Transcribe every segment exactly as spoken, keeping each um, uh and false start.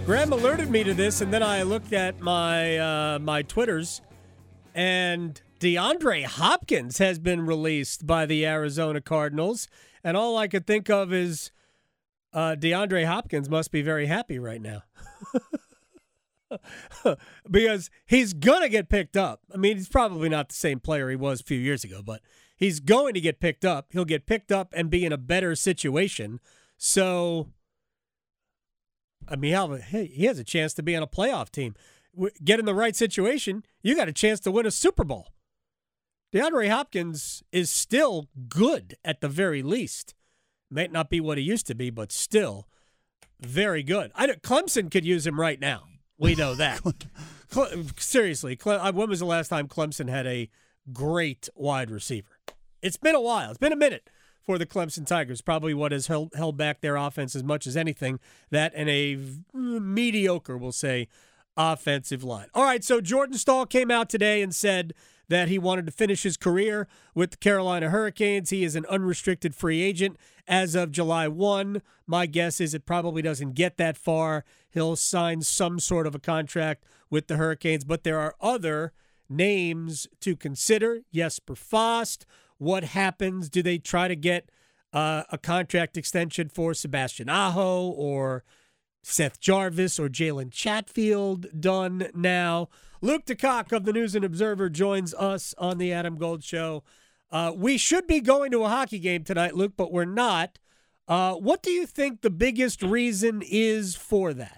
Graham alerted me to this, and then I looked at my uh, my Twitters, and DeAndre Hopkins has been released by the Arizona Cardinals, and all I could think of is uh, DeAndre Hopkins must be very happy right now. Because he's going to get picked up. I mean, he's probably not the same player he was a few years ago, but he's going to get picked up. He'll get picked up and be in a better situation. So, I mean, he has a chance to be on a playoff team. Get in the right situation, you got a chance to win a Super Bowl. DeAndre Hopkins is still good at the very least. Might not be what he used to be, but still very good. I don't, Clemson could use him right now. We know that. Seriously, when was the last time Clemson had a great wide receiver? It's been a while. It's been a minute for the Clemson Tigers. Probably what has held, held back their offense as much as anything. That and a mediocre, we'll say, offensive line. All right, so Jordan Staal came out today and said that he wanted to finish his career with the Carolina Hurricanes. He is an unrestricted free agent as of July first. My guess is it probably doesn't get that far. He'll sign some sort of a contract with the Hurricanes, but there are other names to consider. Jesper Fast. What happens? Do they try to get uh, a contract extension for Sebastian Aho or Seth Jarvis or Jalen Chatfield done now? Luke DeCock of the News and Observer joins us on the Adam Gold Show. Uh, we should be going to a hockey game tonight, Luke, but we're not. Uh, what do you think the biggest reason is for that?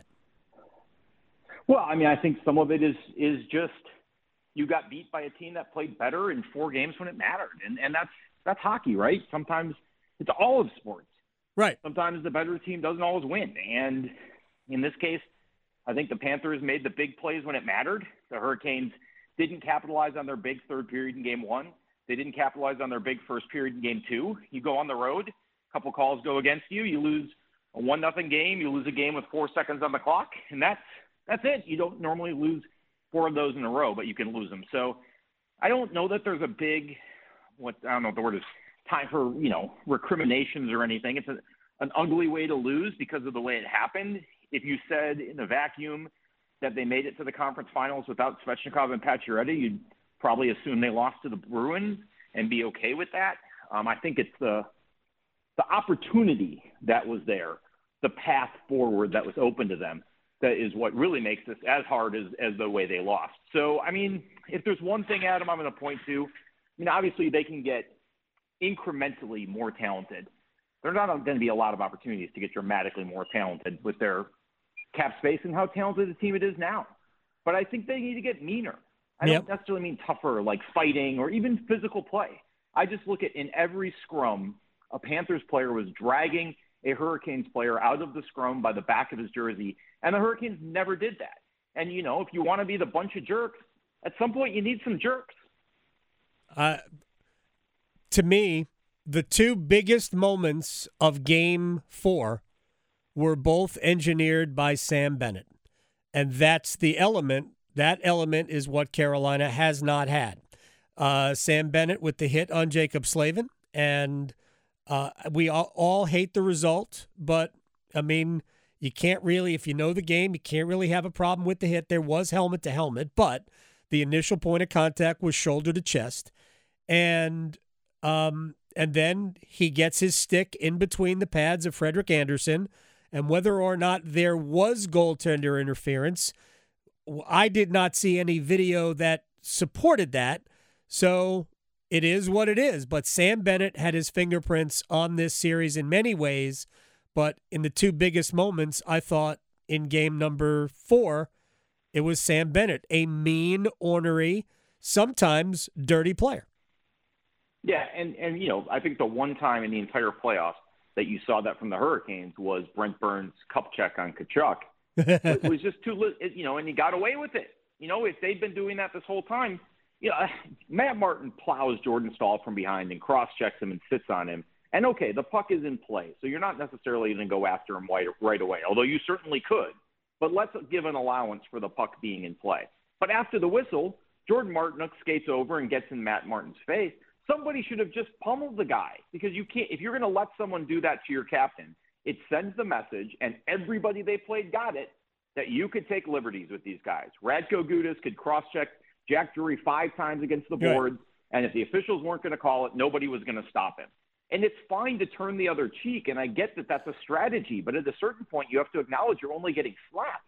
Well, I mean, I think some of it is is just you got beat by a team that played better in four games when it mattered, and and that's that's hockey, right? Sometimes it's all of sports, right? Sometimes the better team doesn't always win, and in this case, I think the Panthers made the big plays when it mattered. The Hurricanes didn't capitalize on their big third period in game one. They didn't capitalize on their big first period in game two. You go on the road, a couple calls go against you, you lose a one nothing game, you lose a game with four seconds on the clock, and that's that's it. You don't normally lose four of those in a row, but you can lose them. So I don't know that there's a big, what I don't know what the word is, time for, you know, recriminations or anything. It's a, an ugly way to lose because of the way it happened. If you said in a vacuum that they made it to the conference finals without Svechnikov and Pacioretty, you'd probably assume they lost to the Bruins and be okay with that. Um, I think it's the the opportunity that was there, the path forward that was open to them, that is what really makes this as hard as, as the way they lost. So, I mean, if there's one thing, Adam, I'm going to point to, I mean, obviously they can get incrementally more talented. There's not going to be a lot of opportunities to get dramatically more talented with their cap space and how talented the team it is now. But I think they need to get meaner. I Yep. don't necessarily mean tougher, like fighting or even physical play. I just look at in every scrum, a Panthers player was dragging a Hurricanes player out of the scrum by the back of his jersey, and the Hurricanes never did that. And, you know, if you want to be the bunch of jerks, at some point you need some jerks. Uh, to me, the two biggest moments of Game four were both engineered by Sam Bennett. And that's the element. That element is what Carolina has not had. Uh, Sam Bennett with the hit on Jacob Slavin. And uh, we all, all hate the result. But, I mean, you can't really, if you know the game, you can't really have a problem with the hit. There was helmet to helmet. But the initial point of contact was shoulder to chest. And um, and then he gets his stick in between the pads of Frederick Anderson. And whether or not there was goaltender interference, I did not see any video that supported that. So it is what it is. But Sam Bennett had his fingerprints on this series in many ways. But in the two biggest moments, I thought in game number four, it was Sam Bennett, a mean, ornery, sometimes dirty player. Yeah, and, and you know, I think the one time in the entire playoffs that you saw that from the Hurricanes was Brent Burns' cup check on Tkachuk. It was just too, you know, and he got away with it. You know, if they'd been doing that this whole time, you know, Matt Martin plows Jordan Staal from behind and cross-checks him and sits on him. And, okay, the puck is in play, so you're not necessarily going to go after him right, right away, although you certainly could. But let's give an allowance for the puck being in play. But after the whistle, Jordan Martinook skates over and gets in Matt Martin's face. Somebody should have just pummeled the guy, because you can't. If you're going to let someone do that to your captain, it sends the message, and everybody they played got it, that you could take liberties with these guys. Radko Gudas could cross-check Jack Drury five times against the boards, right. And if the officials weren't going to call it, nobody was going to stop him. And it's fine to turn the other cheek, and I get that that's a strategy, but at a certain point you have to acknowledge you're only getting slapped.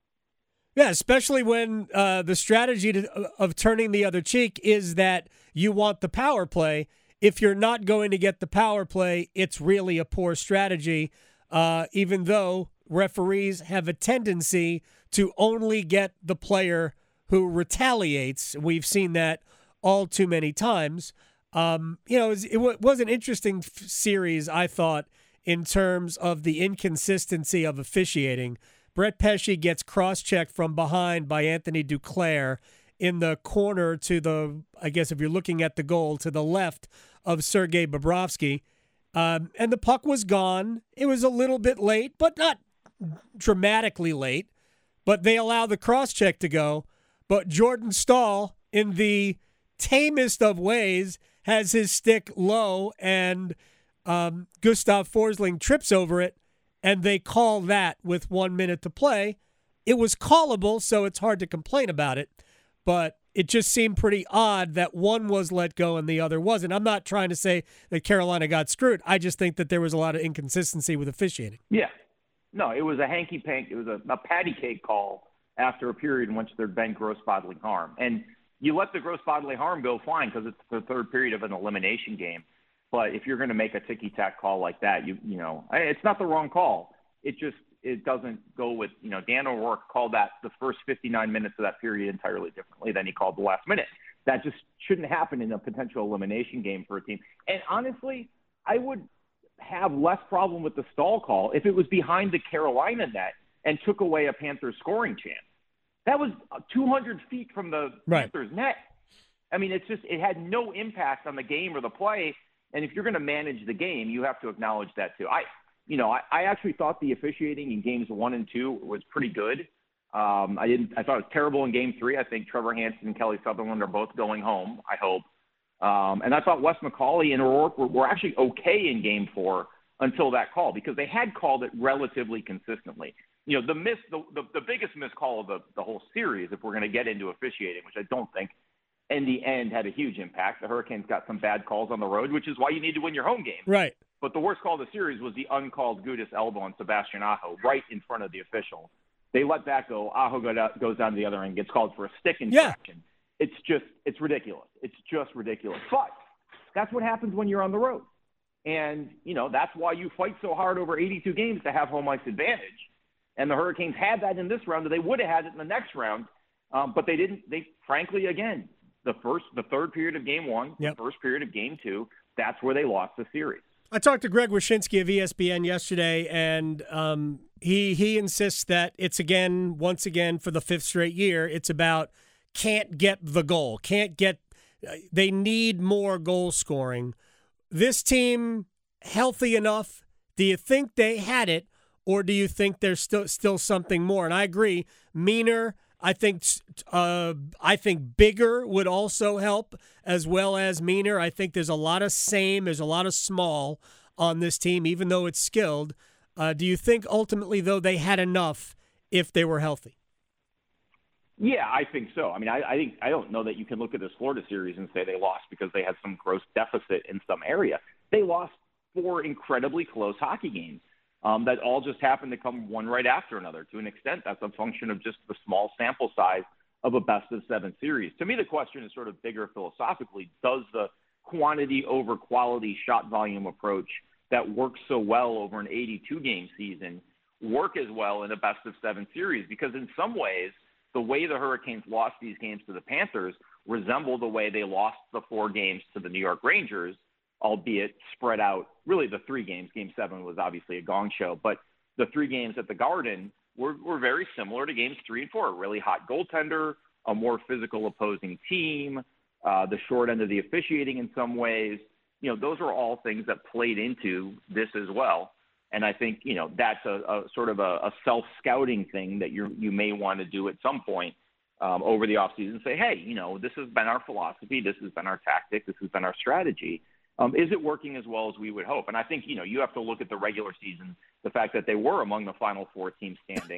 Yeah, especially when uh, the strategy to, of turning the other cheek is that you want the power play. If you're not going to get the power play, it's really a poor strategy, uh, even though referees have a tendency to only get the player who retaliates. We've seen that all too many times. Um, you know, it was, it was an interesting f- series, I thought, in terms of the inconsistency of officiating. Brett Pesce gets cross-checked from behind by Anthony Duclair in the corner to the, I guess if you're looking at the goal, to the left of Sergei Bobrovsky. Um, and the puck was gone. It was a little bit late, but not dramatically late. But they allow the cross-check to go. But Jordan Staal, in the tamest of ways, has his stick low, and um, Gustav Forsling trips over it, and they call that with one minute to play. It was callable, so it's hard to complain about it, but it just seemed pretty odd that one was let go and the other wasn't. I'm not trying to say that Carolina got screwed. I just think that there was a lot of inconsistency with officiating. Yeah. No, it was a hanky-pank. It was a, a patty cake call after a period in which there'd been gross bodily harm. And you let the gross bodily harm go fine because it's the third period of an elimination game. But if you're going to make a ticky-tack call like that, you you know, it's not the wrong call. It just it doesn't go with, you know, Dan O'Rourke called that the first fifty-nine minutes of that period entirely differently than he called the last minute. That just shouldn't happen in a potential elimination game for a team. And honestly, I would have less problem with the Staal call if it was behind the Carolina net and took away a Panthers scoring chance. That was two hundred feet from the right. Panthers net. I mean, it's just it had no impact on the game or the play. And if you're going to manage the game, you have to acknowledge that too. I, you know, I, I actually thought the officiating in games one and two was pretty good. Um, I didn't. I thought it was terrible in game three. I think Trevor Hansen and Kelly Sutherland are both going home, I hope. Um, and I thought Wes McCauley and O'Rourke were, were actually okay in game four until that call because they had called it relatively consistently. You know, the miss, the, the, the biggest miss call of the, the whole series, if we're going to get into officiating, which I don't think in the end had a huge impact. The Hurricanes got some bad calls on the road, which is why you need to win your home game. Right. But the worst call of the series was the uncalled Gudas elbow on Sebastian Aho right in front of the official. They let that go. Aho goes down to the other end, gets called for a stick infraction. Yeah. It's just, it's ridiculous. It's just ridiculous. But that's what happens when you're on the road. And, you know, that's why you fight so hard over eighty-two games to have home ice advantage. And the Hurricanes had that in this round, and they would have had it in the next round. Um, but they didn't, they frankly, again, the first, the third period of game one, yep. the first period of game two, that's where they lost the series. I talked to Greg Wyshynski of E S P N yesterday, and um, he he insists that it's again, once again, for the fifth straight year, it's about can't get the goal, can't get, they need more goal scoring. This team healthy enough? Do you think they had it, or do you think there's still still something more? And I agree, Meaner, I think uh, I think bigger would also help, as well as Meaner. I think there's a lot of same, there's a lot of small on this team, even though it's skilled. Uh, do you think ultimately, though, they had enough if they were healthy? Yeah, I think so. I mean, I, I think I don't know that you can look at this Florida series and say they lost because they had some gross deficit in some area. They lost four incredibly close hockey games. Um, that all just happened to come one right after another. To an extent, that's a function of just the small sample size of a best-of-seven series. To me, the question is sort of bigger philosophically. Does the quantity over quality shot volume approach that works so well over an eighty-two game season work as well in a best-of-seven series? Because in some ways, the way the Hurricanes lost these games to the Panthers resemble the way they lost the four games to the New York Rangers, albeit spread out. Really, the three games, game seven was obviously a gong show, but the three games at the Garden were, were very similar to games three and four. A really hot goaltender, a more physical opposing team, uh, the short end of the officiating in some ways. You know, those are all things that played into this as well. And I think, you know, that's a, a sort of a, a self-scouting thing that you you may want to do at some point um, over the offseason. Say, hey, you know, this has been our philosophy. This has been our tactic. This has been our strategy. Um, is it working as well as we would hope? And I think, you know, you have to look at the regular season, the fact that they were among the final four teams standing,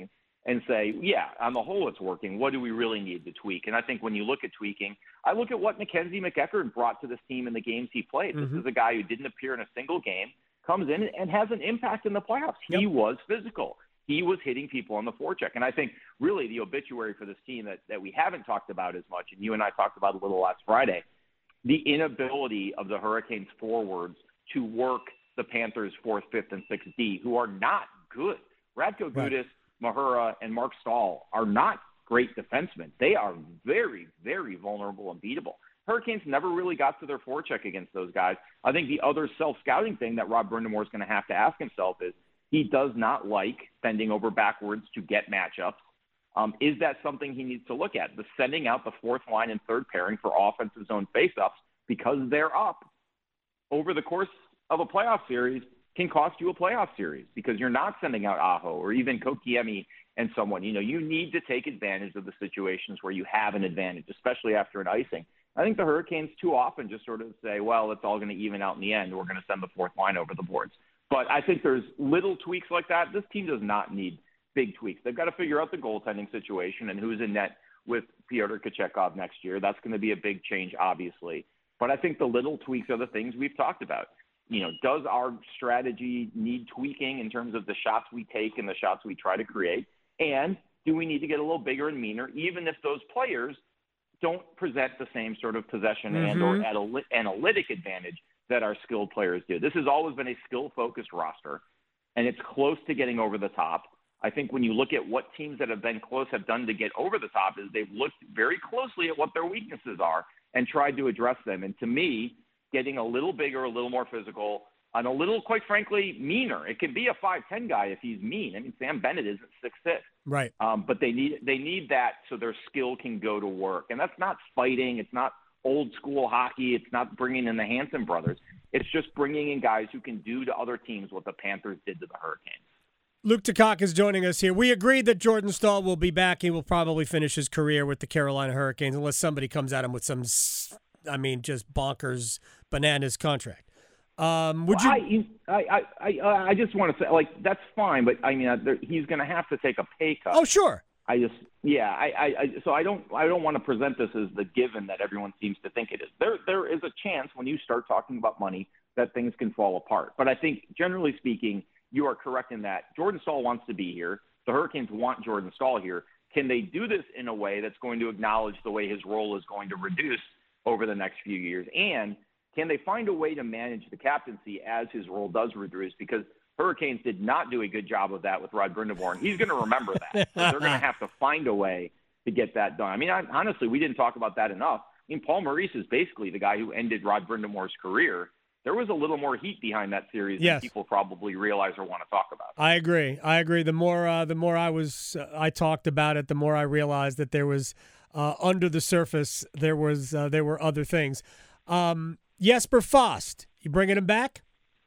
and say, yeah, on the whole it's working. What do we really need to tweak? And I think when you look at tweaking, I look at what Mackenzie McEachern brought to this team in the games he played. Mm-hmm. This is a guy who didn't appear in a single game, comes in and has an impact in the playoffs. Yep. He was physical. He was hitting people on the forecheck. And I think really the obituary for this team that, that we haven't talked about as much, and you and I talked about a little last Friday, the inability of the Hurricanes forwards to work the Panthers' fourth, fifth, and sixth D, who are not good. Radko right. Gudas, Mahura, and Mark Stahl are not great defensemen. They are very, very vulnerable and beatable. Hurricanes never really got to their forecheck against those guys. I think the other self-scouting thing that Rod Brind'Amour is going to have to ask himself is he does not like bending over backwards to get matchups. Um, is that something he needs to look at? The sending out the fourth line and third pairing for offensive zone faceoffs because they're up over the course of a playoff series can cost you a playoff series because you're not sending out Aho or even Kokiemi and someone. You know, you need to take advantage of the situations where you have an advantage, especially after an icing. I think the Hurricanes too often just sort of say, well, it's all going to even out in the end. We're going to send the fourth line over the boards. But I think there's little tweaks like that. This team does not need big tweaks. They've got to figure out the goaltending situation and who's in net with Pyotr Kochetkov next year. That's going to be a big change, obviously. But I think the little tweaks are the things we've talked about. You know, does our strategy need tweaking in terms of the shots we take and the shots we try to create? And do we need to get a little bigger and meaner, even if those players don't present the same sort of possession mm-hmm. and or anal- analytic advantage that our skilled players do? This has always been a skill-focused roster, and it's close to getting over the top. I think when you look at what teams that have been close have done to get over the top is they've looked very closely at what their weaknesses are and tried to address them. And to me, getting a little bigger, a little more physical, and a little, quite frankly, meaner. It could be a five ten guy if he's mean. I mean, Sam Bennett isn't six six. Right. Um, but they need they need that so their skill can go to work. And that's not fighting. It's not old school hockey. It's not bringing in the Hanson brothers. It's just bringing in guys who can do to other teams what the Panthers did to the Hurricanes. Luke Takak is joining us here. We agreed that Jordan Staal will be back. He will probably finish his career with the Carolina Hurricanes unless somebody comes at him with some, I mean, just bonkers bananas contract. Um, would well, you? I, I, I, I just want to say, like, that's fine, but I mean, uh, there, he's going to have to take a pay cut. Oh, sure. I just, yeah, I, I, I, so I don't, I don't want to present this as the given that everyone seems to think it is. There, there is a chance when you start talking about money that things can fall apart. But I think, generally speaking, you are correct in that Jordan Staal wants to be here. The Hurricanes want Jordan Staal here. Can they do this in a way that's going to acknowledge the way his role is going to reduce over the next few years? And can they find a way to manage the captaincy as his role does reduce? Because Hurricanes did not do a good job of that with Rod Brind'Amour, and he's going to remember that. So they're going to have to find a way to get that done. I mean, I, honestly, we didn't talk about that enough. I mean, Paul Maurice is basically the guy who ended Rod Brind'Amour's career. There was a little more heat behind that series yes. than people probably realize or want to talk about. I agree. I agree. The more uh, the more I was uh, I talked about it, the more I realized that there was uh, under the surface there was uh, there were other things. Um, Jesper Fast, you bringing him back?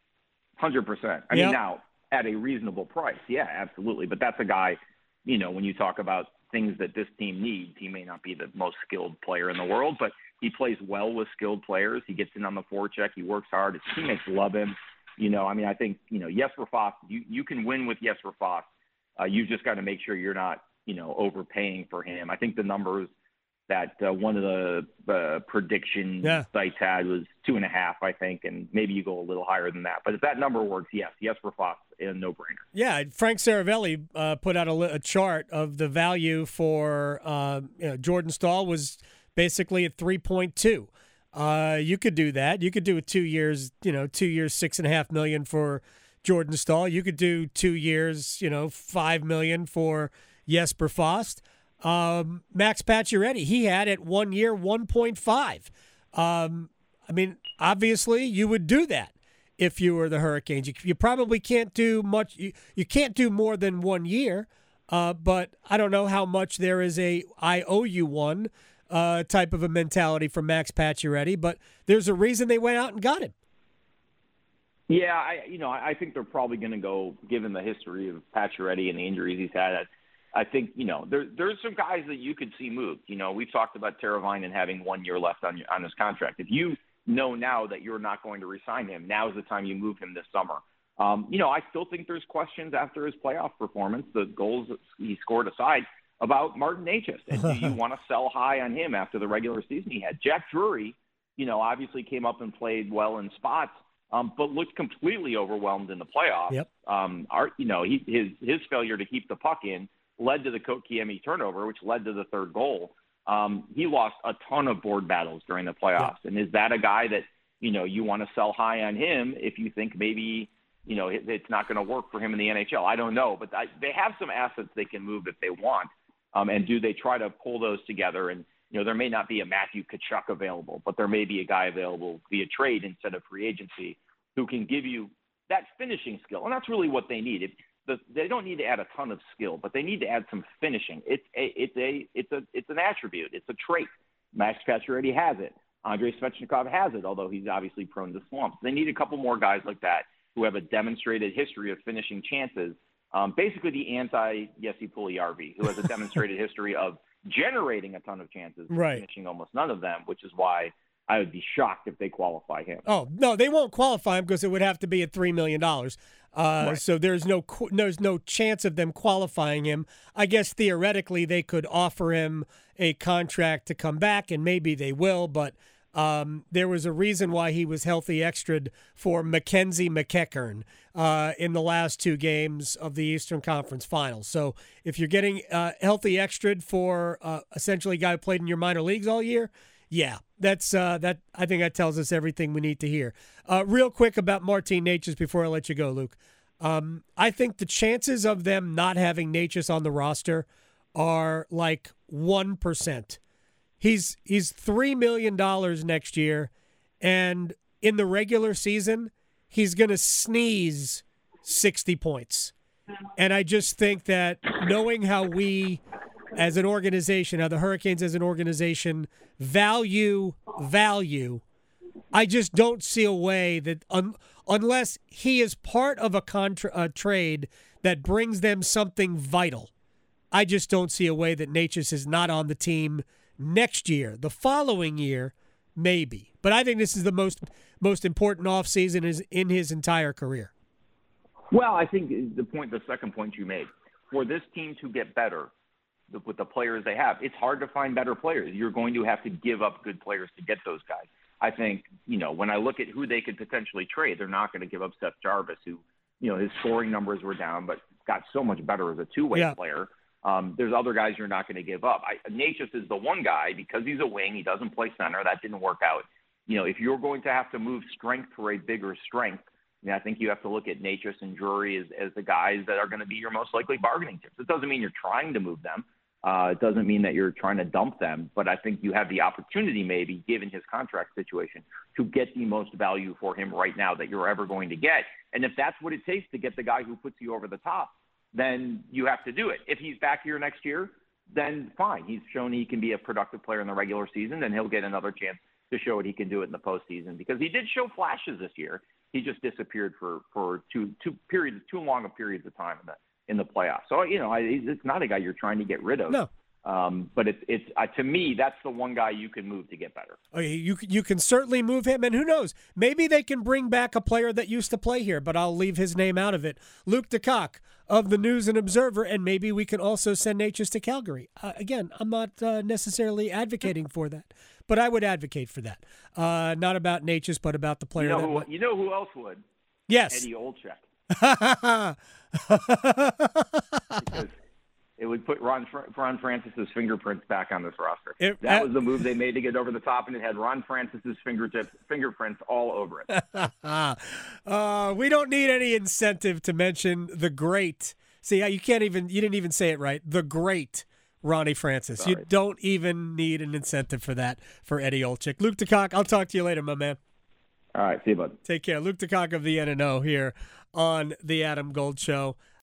one hundred percent. I yep. mean, now at a reasonable price, yeah, absolutely. But that's a guy, you know, when you talk about things that this team needs, he may not be the most skilled player in the world, but he plays well with skilled players. He gets in on the forecheck. He works hard. His teammates love him. You know, I mean, I think, you know, Jesper Fast, you, you can win with Jesper Fast. Uh, you just got to make sure you're not, you know, overpaying for him. I think the numbers that uh, one of the uh, prediction yeah. sites had was two and a half, I think, and maybe you go a little higher than that. But if that number works, yes, Jesper Fast, a no-brainer. Yeah, Frank Saravelli uh, put out a, a chart of the value for uh, you know, Jordan Staal was basically at three point two. Uh, you could do that. You could do it two years, you know, two years, six and a half million for Jordan Staal. You could do two years, you know, five million for Jesper Fast. Um, Max Pacioretty, he had at one year one point five. Um, I mean, obviously, you would do that if you were the Hurricanes. You, you probably can't do much. You, you can't do more than one year. Uh, but I don't know how much there is a I owe you one uh, type of a mentality for Max Pacioretty. But there's a reason they went out and got him. Yeah, I you know I think they're probably going to go, given the history of Pacioretty and the injuries he's had. I think, you know, there, there's some guys that you could see moved. You know, we've talked about Teravainen having one year left on on his contract. If you know now that you're not going to re-sign him, now is the time you move him this summer. Um, you know, I still think there's questions after his playoff performance, the goals he scored aside, about Martin Necas. And do you want to sell high on him after the regular season he had? Jack Drury, you know, obviously came up and played well in spots, um, but looked completely overwhelmed in the playoffs. Yep. Um, our, you know, he, his his failure to keep the puck in led to the Kotkaniemi turnover, which led to the third goal. Um, he lost a ton of board battles during the playoffs. Yep. And is that a guy that, you know, you want to sell high on him if you think maybe, you know, it, it's not going to work for him in the N H L? I don't know, but I, they have some assets they can move if they want. Um, and do they try to pull those together? And, you know, there may not be a Matthew Tkachuk available, but there may be a guy available via trade instead of free agency who can give you that finishing skill. And that's really what they need. It, the, they don't need to add a ton of skill, but they need to add some finishing. It's a, it's a, it's a, it's an attribute. It's a trait. Max Pacioretty has it. Andrei Svechnikov has it, although he's obviously prone to slumps. They need a couple more guys like that who have a demonstrated history of finishing chances. Um, basically the anti-Jesse Puljujarvi, who has a demonstrated history of generating a ton of chances, right, finishing almost none of them, which is why I would be shocked if they qualify him. Oh, no, they won't qualify him because it would have to be at three million dollars. Uh, right. So there's no there's no chance of them qualifying him. I guess theoretically they could offer him a contract to come back, and maybe they will, but um, there was a reason why he was healthy extra'd for Mackenzie McEachern uh, in the last two games of the Eastern Conference Finals. So if you're getting uh, healthy extra'd for uh, essentially a guy who played in your minor leagues all year, yeah, that's uh, that. I think that tells us everything we need to hear. Uh, real quick about Martin Necas before I let you go, Luke. Um, I think the chances of them not having Necas on the roster are like one percent. He's he's three million dollars next year, and in the regular season, he's going to sneeze sixty points. And I just think that knowing how we, as an organization, how the Hurricanes as an organization value value, I just don't see a way that un, unless he is part of a, contra, a trade that brings them something vital, I just don't see a way that Necas is not on the team next year. The following year, maybe. But I think this is the most most important offseason is in his entire career. Well, I think the point, the second point you made, for this team to get better with the players they have, it's hard to find better players. You're going to have to give up good players to get those guys. I think, you know, when I look at who they could potentially trade, they're not going to give up Seth Jarvis, who, you know, his scoring numbers were down, but got so much better as a two-way yeah. player. Um, there's other guys you're not going to give up. I, Necas is the one guy, because he's a wing, he doesn't play center. That didn't work out. You know, if you're going to have to move strength for a bigger strength, I mean, I think you have to look at Necas and Drury as, as the guys that are going to be your most likely bargaining chips. It doesn't mean you're trying to move them. Uh, it doesn't mean that you're trying to dump them, but I think you have the opportunity, maybe, given his contract situation, to get the most value for him right now that you're ever going to get. And if that's what it takes to get the guy who puts you over the top, then you have to do it. If he's back here next year, then fine. He's shown he can be a productive player in the regular season, and he'll get another chance to show what he can do it in the postseason, because he did show flashes this year. He just disappeared for, for two two periods, too long of periods of time in the in the playoffs. So, you know, I, it's not a guy you're trying to get rid of. No. Um, but it's it's uh, to me, that's the one guy you can move to get better. Oh, you you can certainly move him, and who knows? Maybe they can bring back a player that used to play here, but I'll leave his name out of it. Luke DeCock of the News and Observer, and maybe we can also send Necas to Calgary. Uh, again, I'm not uh, necessarily advocating for that, but I would advocate for that. Uh, not about Necas, but about the player. You know, that who, might... you know who else would? Yes, Eddie Olczyk. Because it would put Ron, Ron Francis's fingerprints back on this roster. It, that uh, was the move they made to get over the top, and it had Ron Francis's fingertips, fingerprints all over it. uh, we don't need any incentive to mention the great. See, you can't even, you didn't even say it right. The great Ronnie Francis. Sorry. You don't even need an incentive for that for Eddie Olczyk. Luke DeCock, I'll talk to you later, my man. All right, see you, bud. Take care. Luke DeCock of the N and O here on the Adam Gold Show.